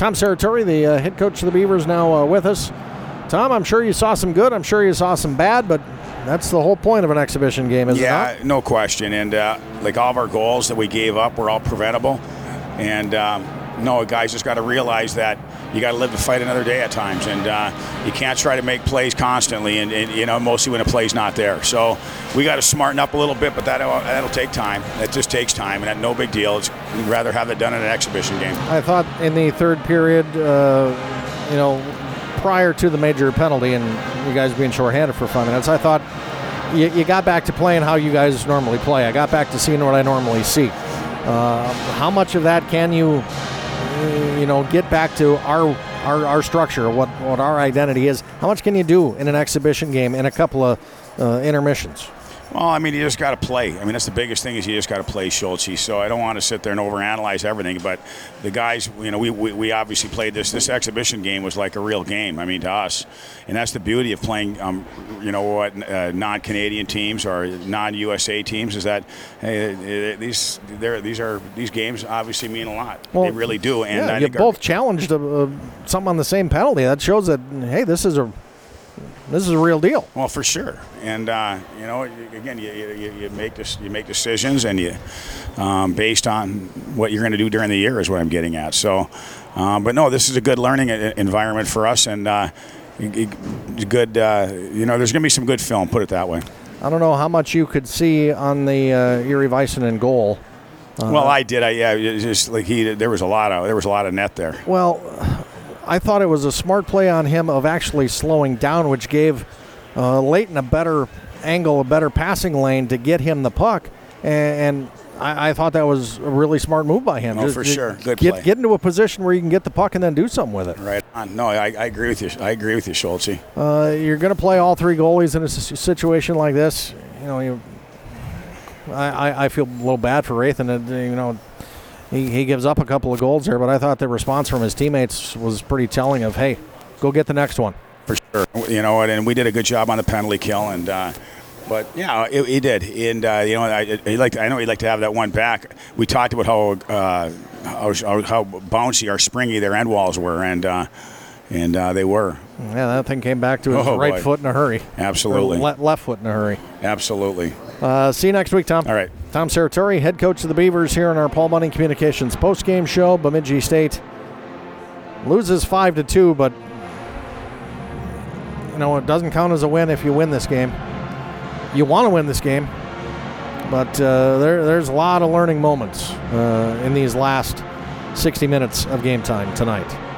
Tom Serratore, the head coach of the Beavers, now with us. Tom, I'm sure you saw some good. I'm sure you saw some bad, but that's the whole point of an exhibition game, isn't it? Yeah, no question. And like all of our goals that we gave up were all preventable. And no, guys just got to realize that you got to live to fight another day at times, and you can't try to make plays constantly, and you know, mostly when a play's not there. So we got to smarten up a little bit, but that'll take time. That just takes time, and that's no big deal. We'd rather have it done in an exhibition game. I thought in the third period, you know, prior to the major penalty and you guys being shorthanded for 5 minutes, I thought you got back to playing how you guys normally play. I got back to seeing what I normally see. How much of that can you get back to our structure, what our identity is? How much can you do in an exhibition game in a couple of intermissions? Well, I mean, you just got to play. I mean, that's the biggest thing is you just got to play, Schultz. So I don't want to sit there and overanalyze everything, but the guys, you know, we obviously played this exhibition game was like a real game. I mean, to us, and that's the beauty of playing, non-Canadian teams or non-USA teams is that these games obviously mean a lot. Well, they really do. And yeah, you both challenged something on the same penalty. That shows that hey, this is a real deal. Well, for sure, and again, you make decisions, and you based on what you're going to do during the year is what I'm getting at. So, but no, this is a good learning environment for us, and good. There's going to be some good film. Put it that way. I don't know how much you could see on the Erie Väisänen goal. Well, I did. Just like there was a lot of net there. Well, I thought it was a smart play on him of actually slowing down, which gave Leighton a better angle, a better passing lane to get him the puck. And I thought that was a really smart move by him. Oh, for sure. Good play. Get into a position where you can get the puck and then do something with it. Right on. No, I agree with you. I agree with you, Schultz. You're going to play all three goalies in a situation like this. You know, I feel a little bad for Rathan. He gives up a couple of goals there, but I thought the response from his teammates was pretty telling of, hey, go get the next one. For sure. You know, and we did a good job on the penalty kill, and but yeah, he did. And I know he'd like to have that one back. We talked about how bouncy or springy their end walls were, and they were. Yeah, that thing came back to his right foot in a hurry. Absolutely. Left foot in a hurry. Absolutely. See you next week, Tom. All right. Tom Serratore, head coach of the Beavers, here on our Paul Bunning Communications post-game show. Bemidji State loses 5-2, but it doesn't count as a win if you win this game. You want to win this game, but there's a lot of learning moments in these last 60 minutes of game time tonight.